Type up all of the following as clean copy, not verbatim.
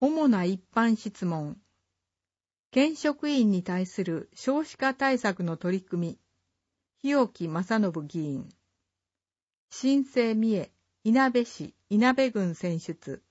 主な一般質問。県職員に対する少子化対策の取り組み。日置正信議員。新生三重、いなべ市、いなべ郡選出。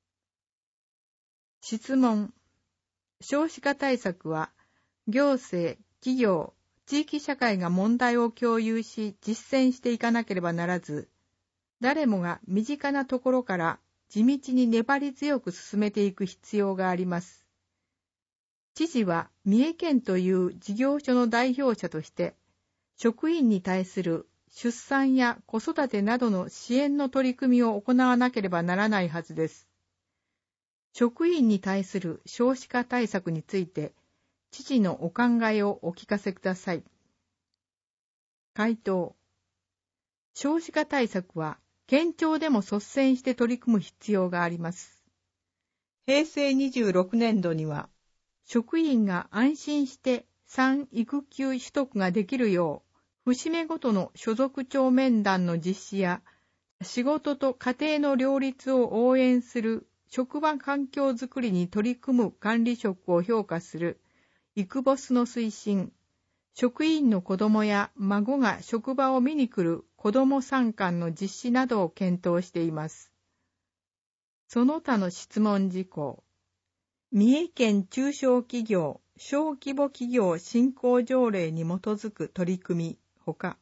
質問。少子化対策は、行政、企業、地域社会が問題を共有し実践していかなければならず、誰もが身近なところから地道に粘り強く進めていく必要があります。知事は三重県という事業所の代表者として、職員に対する出産や子育てなどの支援の取り組みを行わなければならないはずです。職員に対する少子化対策について、知事のお考えをお聞かせください。回答。少子化対策は、県庁でも率先して取り組む必要があります。平成26年度には、職員が安心して産育休取得ができるよう、節目ごとの所属長面談の実施や、仕事と家庭の両立を応援する職場環境づくりに取り組む管理職を評価する、イクボスの推進、職員の子供や孫が職場を見に来る子供参観の実施などを検討しています。その他の質問事項。三重県中小企業、小規模企業振興条例に基づく取り組みほか、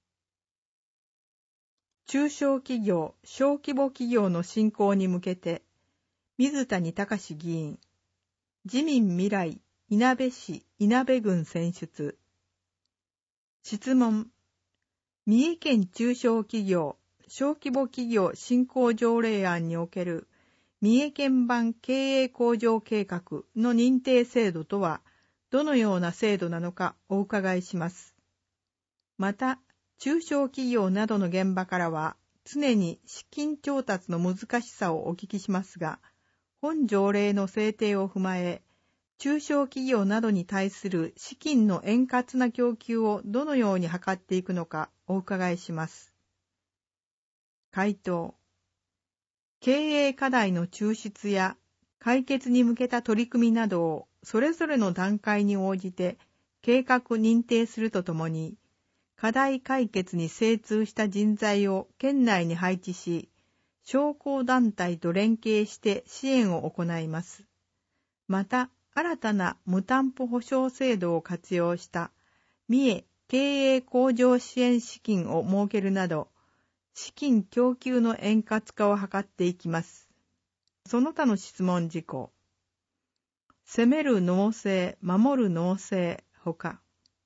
中小企業、小規模企業の振興に向けて、水谷隆議員、自民未来、いなべ市、いなべ郡選出。質問。三重県中小企業、小規模企業振興条例案における三重県版経営向上計画の認定制度とはどのような制度なのかお伺いします。また、中小企業などの現場からは常に資金調達の難しさをお聞きしますが、本条例の制定を踏まえ、中小企業などに対する資金の円滑な供給をどのように図っていくのかお伺いします。回答。経営課題の抽出や解決に向けた取り組みなどをそれぞれの段階に応じて計画認定するとともに、課題解決に精通した人材を県内に配置し、商工団体と連携して支援を行います。また、新たな無担保保証制度を活用した三重経営向上支援資金を設けるなど、資金供給の円滑化を図っていきます。その他の質問事項。攻める農政、守る農政ほか。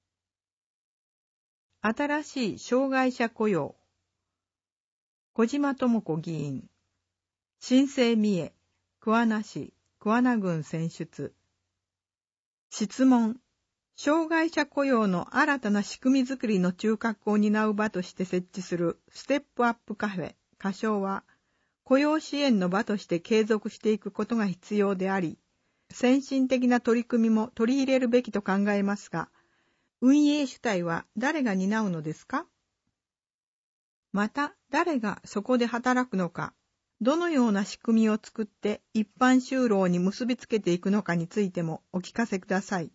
新しい障害者雇用。小島智子議員。新生三重、桑名市、桑名郡選出。質問。障害者雇用の新たな仕組みづくりの中核を担う場として設置するステップアップカフェ、仮称は、雇用支援の場として継続していくことが必要であり、先進的な取り組みも取り入れるべきと考えますが、運営主体は誰が担うのですか？また、誰がそこで働くのか、どのような仕組みを作って一般就労に結びつけていくのかについてもお聞かせください。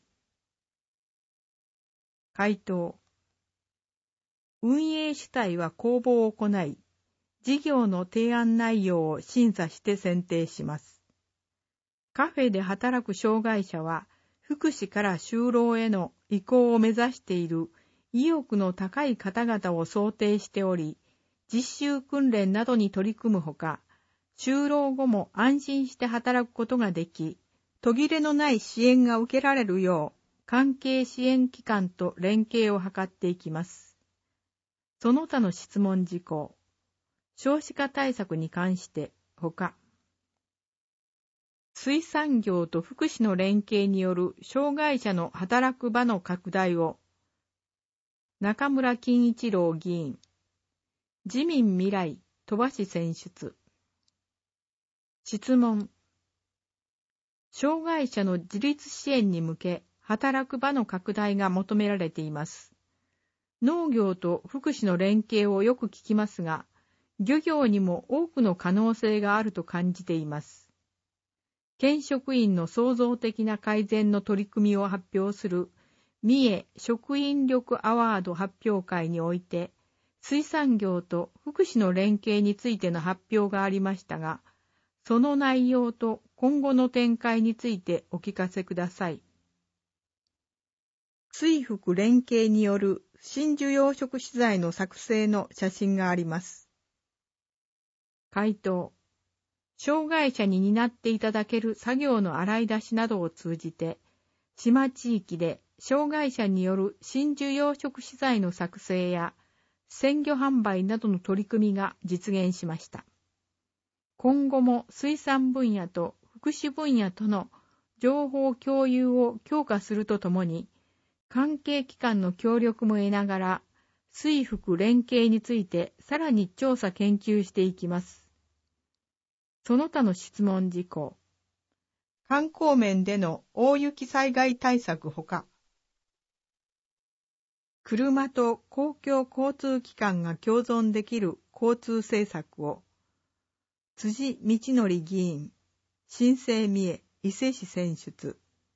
回答。運営主体は公募を行い、事業の提案内容を審査して選定します。カフェで働く障害者は、福祉から就労への移行を目指している意欲の高い方々を想定しており、実習訓練などに取り組むほか、就労後も安心して働くことができ、途切れのない支援が受けられるよう、関係支援機関と連携を図っていきます。その他の質問事項。少子化対策に関してほか。水産業と福祉の連携による障害者の働く場の拡大を。中村金一郎議員。自民未来鳥羽市選出。質問。障害者の自立支援に向け、働く場の拡大が求められています。農業と福祉の連携をよく聞きますが、漁業にも多くの可能性があると感じています。 県職員の創造的な改善の取り組みを発表する三重職員力アワード発表会において、水産業と福祉の連携についての発表がありましたが、その内容と今後の展開についてお聞かせください。水福連携による真珠養殖資材の作成の写真があります。回答。障害者に担っていただける作業の洗い出しなどを通じて、島地域で障害者による真珠養殖資材の作成や鮮魚販売などの取り組みが実現しました。今後も水産分野と福祉分野との情報共有を強化するとともに、関係機関の協力も得ながら、水福連携についてさらに調査研究していきます。その他の質問事項。観光面での大雪災害対策ほか、車と公共交通機関が共存できる交通政策を、辻道則議員、新生三重伊勢市選出。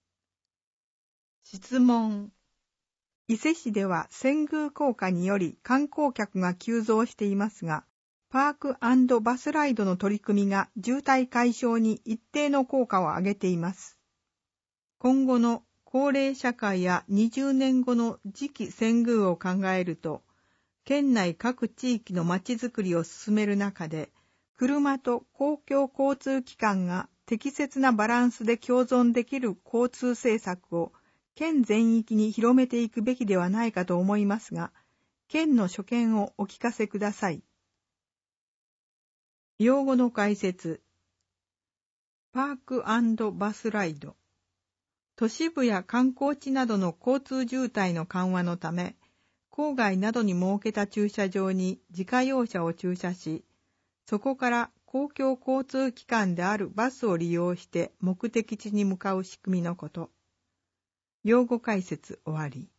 質問。伊勢市では遷宮効果により観光客が急増していますが、パーク&バスライドの取り組みが渋滞解消に一定の効果を上げています。今後の高齢社会や20年後の次期遷宮を考えると、県内各地域のまちづくりを進める中で、車と公共交通機関が適切なバランスで共存できる交通政策を県全域に広めていくべきではないかと思いますが、県の所見をお聞かせください。用語の解説。パーク&バスライド。都市部や観光地などの交通渋滞の緩和のため、郊外などに設けた駐車場に自家用車を駐車し、そこから公共交通機関であるバスを利用して目的地に向かう仕組みのこと。用語解説終わり。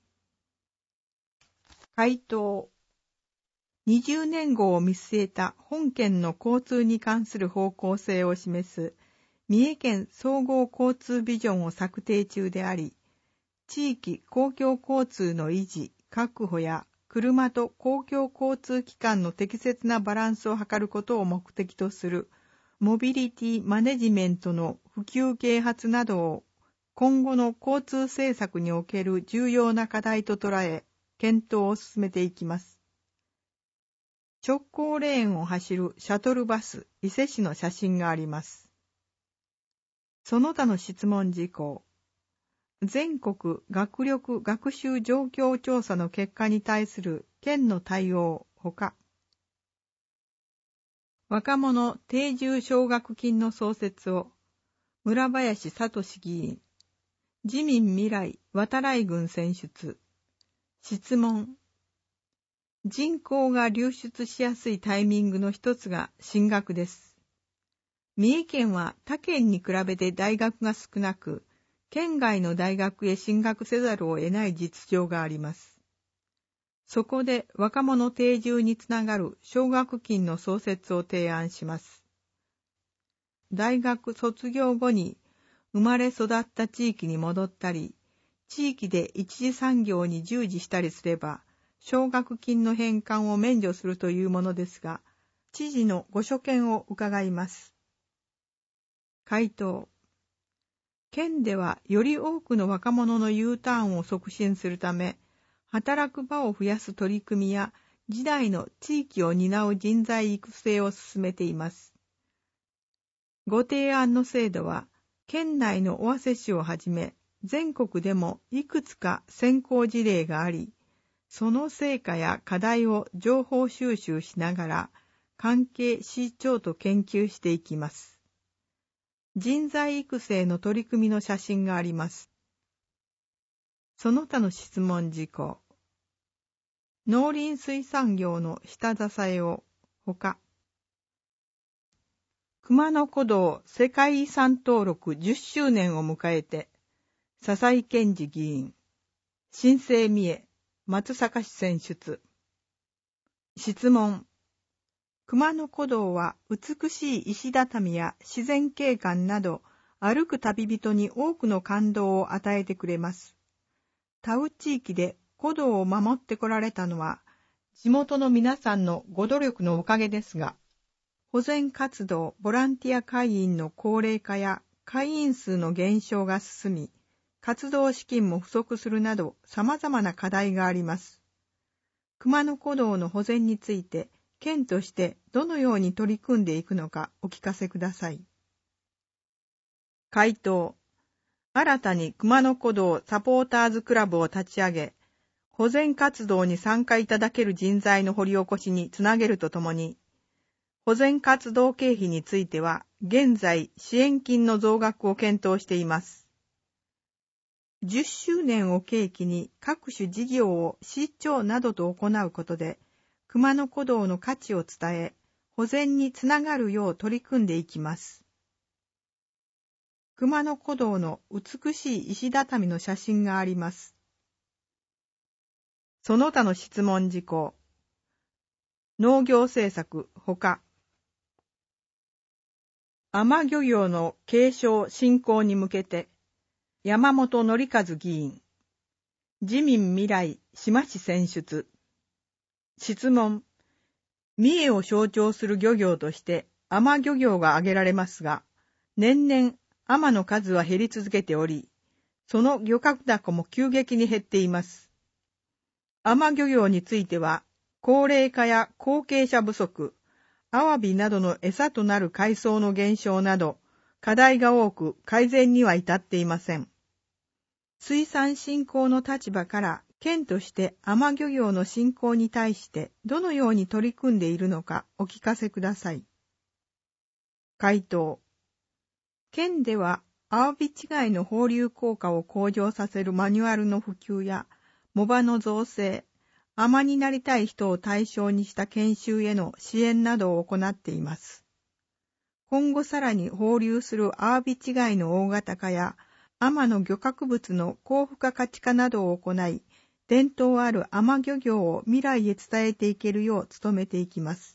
回答。20年後を見据えた本県の交通に関する方向性を示す三重県総合交通ビジョンを策定中であり、地域公共交通の維持、確保や車と公共交通機関の適切なバランスを図ることを目的とするモビリティマネジメントの普及啓発などを今後の交通政策における重要な課題と捉え、検討を進めていきます。直行レーンを走るシャトルバス伊勢市の写真があります。その他の質問事項。全国学力学習状況調査の結果に対する県の対応ほか、若者定住奨学金の創設を村林聡議員、自民未来渡来郡選出。質問。人口が流出しやすいタイミングの一つが進学です。三重県は他県に比べて大学が少なく、県外の大学へ進学せざるを得ない実情があります。そこで若者定住につながる奨学金の創設を提案します。大学卒業後に生まれ育った地域に戻ったり、地域で一次産業に従事したりすれば、奨学金の返還を免除するというものですが、知事のご所見を伺います。回答。県ではより多くの若者の U ターンを促進するため、働く場を増やす取り組みや、次代の地域を担う人材育成を進めています。ご提案の制度は、県内の尾鷲市をはじめ、全国でもいくつか先行事例があり、その成果や課題を情報収集しながら、関係市長と研究していきます。人材育成の取り組みの写真があります。その他の質問事項。農林水産業の下支えをほか、熊野古道世界遺産登録10周年を迎えて、笹井健二議員、新生三重、松阪市選出。質問。熊野古道は美しい石畳や自然景観など歩く旅人に多くの感動を与えてくれます。タウ地域で古道を守ってこられたのは、地元の皆さんのご努力のおかげですが、保全活動、ボランティア会員の高齢化や会員数の減少が進み、活動資金も不足するなど様々な課題があります。熊野古道の保全について、県としてどのように取り組んでいくのかお聞かせください。回答。新たに熊野古道サポーターズクラブを立ち上げ、保全活動に参加いただける人材の掘り起こしにつなげるとともに、保全活動経費については、現在支援金の増額を検討しています。10周年を契機に各種事業を市長などと行うことで、熊野古道の価値を伝え、保全につながるよう取り組んでいきます。熊野古道の美しい石畳の写真があります。その他の質問事項。農業政策ほか。海女漁業の継承振興に向けて、山本則和議員。自民未来島市選出。質問。三重を象徴する漁業として海女漁業が挙げられますが、年々海女の数は減り続けており、その漁獲高も急激に減っています。海女漁業については、高齢化や後継者不足、アワビなどの餌となる海藻の減少など、課題が多く改善には至っていません。水産振興の立場から県として海女漁業の振興に対してどのように取り組んでいるのかお聞かせください。回答。県ではアワビ稚貝の放流効果を向上させるマニュアルの普及や藻場の造成、海女になりたい人を対象にした研修への支援などを行っています。今後さらに放流するアワビ稚貝の大型化や海女の漁獲物の高付加価値化などを行い、伝統ある海女漁業を未来へ伝えていけるよう努めていきます。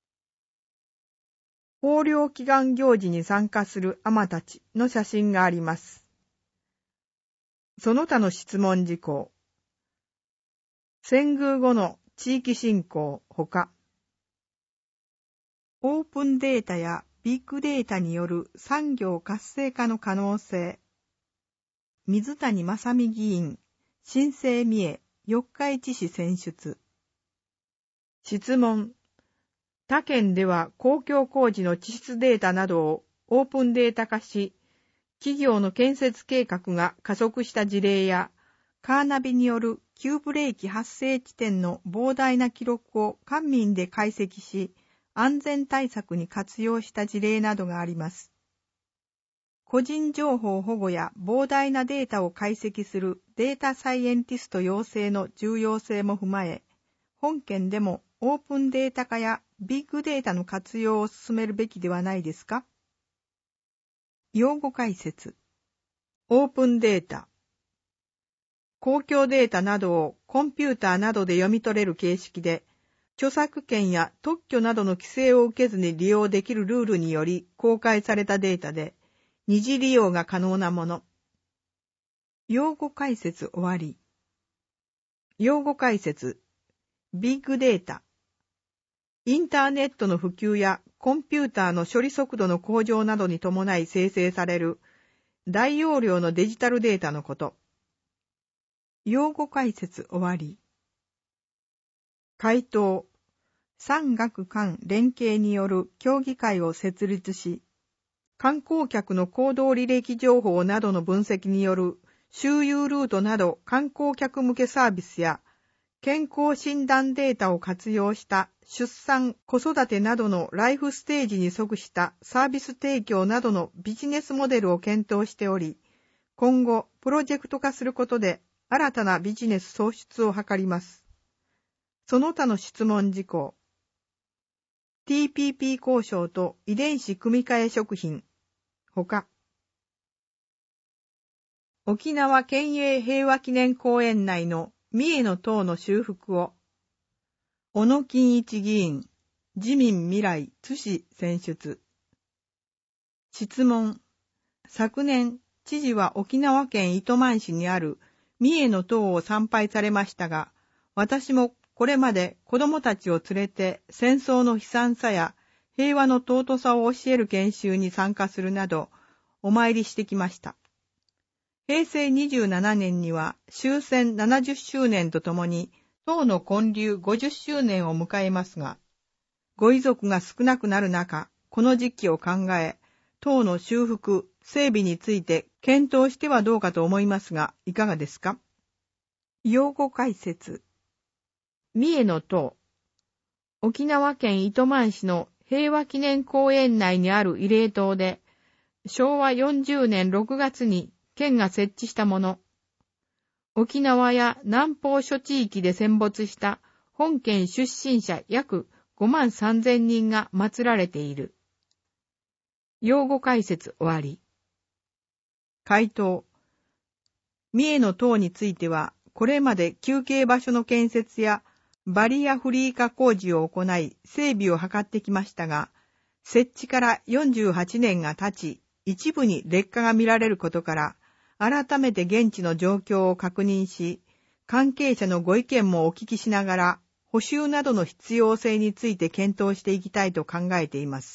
豊漁祈願行事に参加する海女たちの写真があります。その他の質問事項。遷宮後の地域振興ほか。オープンデータやビッグデータによる産業活性化の可能性。水谷正美議員、新生三重、四日市市選出。質問。他県では公共工事の地質データなどをオープンデータ化し、企業の建設計画が加速した事例や、カーナビによる急ブレーキ発生地点の膨大な記録を官民で解析し、安全対策に活用した事例などがあります。個人情報保護や膨大なデータを解析するデータサイエンティスト養成の重要性も踏まえ、本県でもオープンデータ化やビッグデータの活用を進めるべきではないですか？用語解説。オープンデータ。公共データなどをコンピューターなどで読み取れる形式で、著作権や特許などの規制を受けずに利用できるルールにより公開されたデータで、二次利用が可能なもの。用語解説終わり。用語解説。ビッグデータ。インターネットの普及やコンピューターの処理速度の向上などに伴い生成される大容量のデジタルデータのこと。用語解説終わり。回答。産学官連携による協議会を設立し、観光客の行動履歴情報などの分析による周遊ルートなど観光客向けサービスや健康診断データを活用した出産・子育てなどのライフステージに即したサービス提供などのビジネスモデルを検討しており、今後プロジェクト化することで新たなビジネス創出を図ります。その他の質問事項。TPP 交渉と遺伝子組み換え食品。ほか。沖縄県営平和記念公園内の三重の塔の修復を。小野金一議員、自民未来津市選出。質問。 昨年、知事は沖縄県糸満市にある三重の塔を参拝されましたが、私もこれまで子供たちを連れて戦争の悲惨さや平和の尊さを教える研修に参加するなどお参りしてきました。平成27年には終戦70周年とともに塔の建立50周年を迎えますが、ご遺族が少なくなる中、この時期を考え、塔の修復、整備について検討してはどうかと思いますが、いかがですか？用語解説。三重の塔。沖縄県糸満市の平和記念公園内にある慰霊塔で、昭和40年6月に県が設置したもの。沖縄や南方諸地域で戦没した本県出身者約5万3000人が祀られている。用語解説終わり。回答。三重の塔については、これまで休憩場所の建設やバリアフリー化工事を行い整備を図ってきましたが、設置から48年が経ち、一部に劣化が見られることから、改めて現地の状況を確認し、関係者のご意見もお聞きしながら、補修などの必要性について検討していきたいと考えています。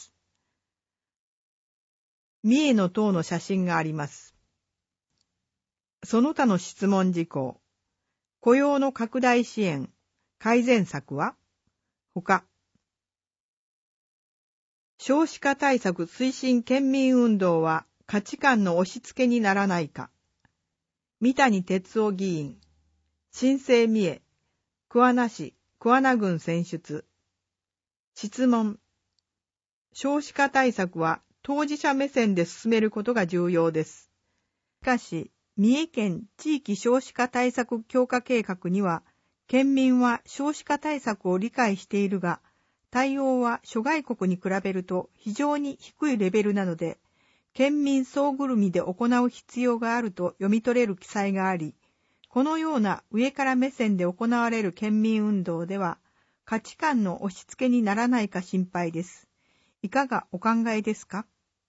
三重の塔の写真があります。その他の質問事項。雇用の拡大支援、改善策は？他。少子化対策推進県民運動は価値観の押し付けにならないか。三谷哲夫議員。新生三重。桑名市、桑名郡選出。質問。少子化対策は当事者目線で進めることが重要です。しかし、三重県地域少子化対策強化計画には、県民は少子化対策を理解しているが、対応は諸外国に比べると非常に低いレベルなので、県民総ぐるみで行う必要があると読み取れる記載があり、このような上から目線で行われる県民運動では、価値観の押し付けにならないか心配です。いかがお考えですか？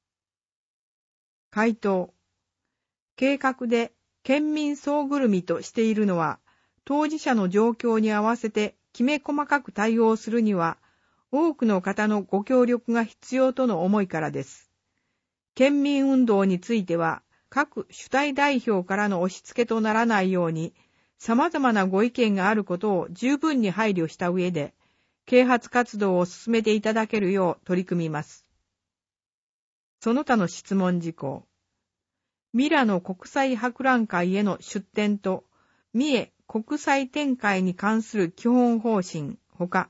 回答。計画で県民総ぐるみとしているのは、当事者の状況に合わせてきめ細かく対応するには、多くの方のご協力が必要との思いからです。県民運動については、各主体代表からの押し付けとならないように、様々なご意見があることを十分に配慮した上で、啓発活動を進めていただけるよう取り組みます。その他の質問事項。ミラノ国際博覧会への出展と、三重国際展開に関する基本方針、ほか。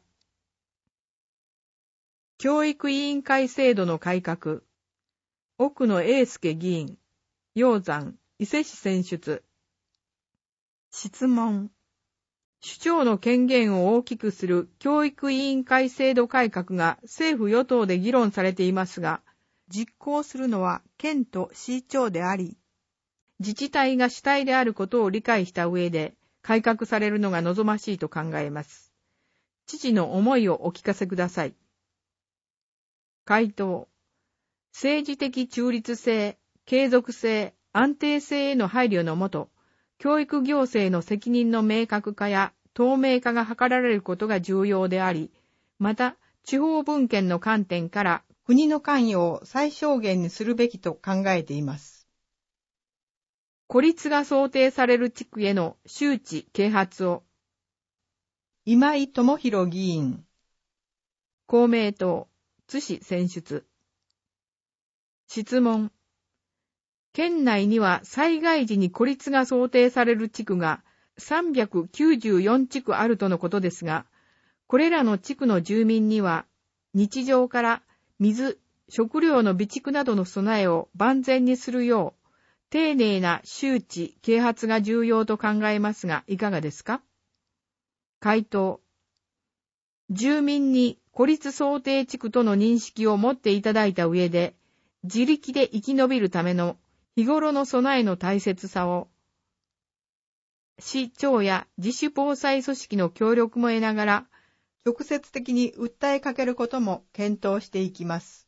教育委員会制度の改革。奥野英介議員。鷹山、伊勢市選出。質問。首長の権限を大きくする教育委員会制度改革が政府与党で議論されていますが、実行するのは県と市長であり、自治体が主体であることを理解した上で改革されるのが望ましいと考えます。知事の思いをお聞かせください。回答。政治的中立性、継続性、安定性への配慮のもと、教育行政の責任の明確化や透明化が図られることが重要であり、また地方分権の観点から国の関与を最小限にするべきと考えています。孤立が想定される地区への周知啓発を。今井智弘議員。公明党、津市選出。質問。県内には災害時に孤立が想定される地区が394地区あるとのことですが、これらの地区の住民には日常から水、食料の備蓄などの備えを万全にするよう、丁寧な周知、啓発が重要と考えますが、いかがですか？回答。住民に孤立想定地区との認識を持っていただいた上で、自力で生き延びるための日頃の備えの大切さを、市長や自主防災組織の協力も得ながら、直接的に訴えかけることも検討していきます。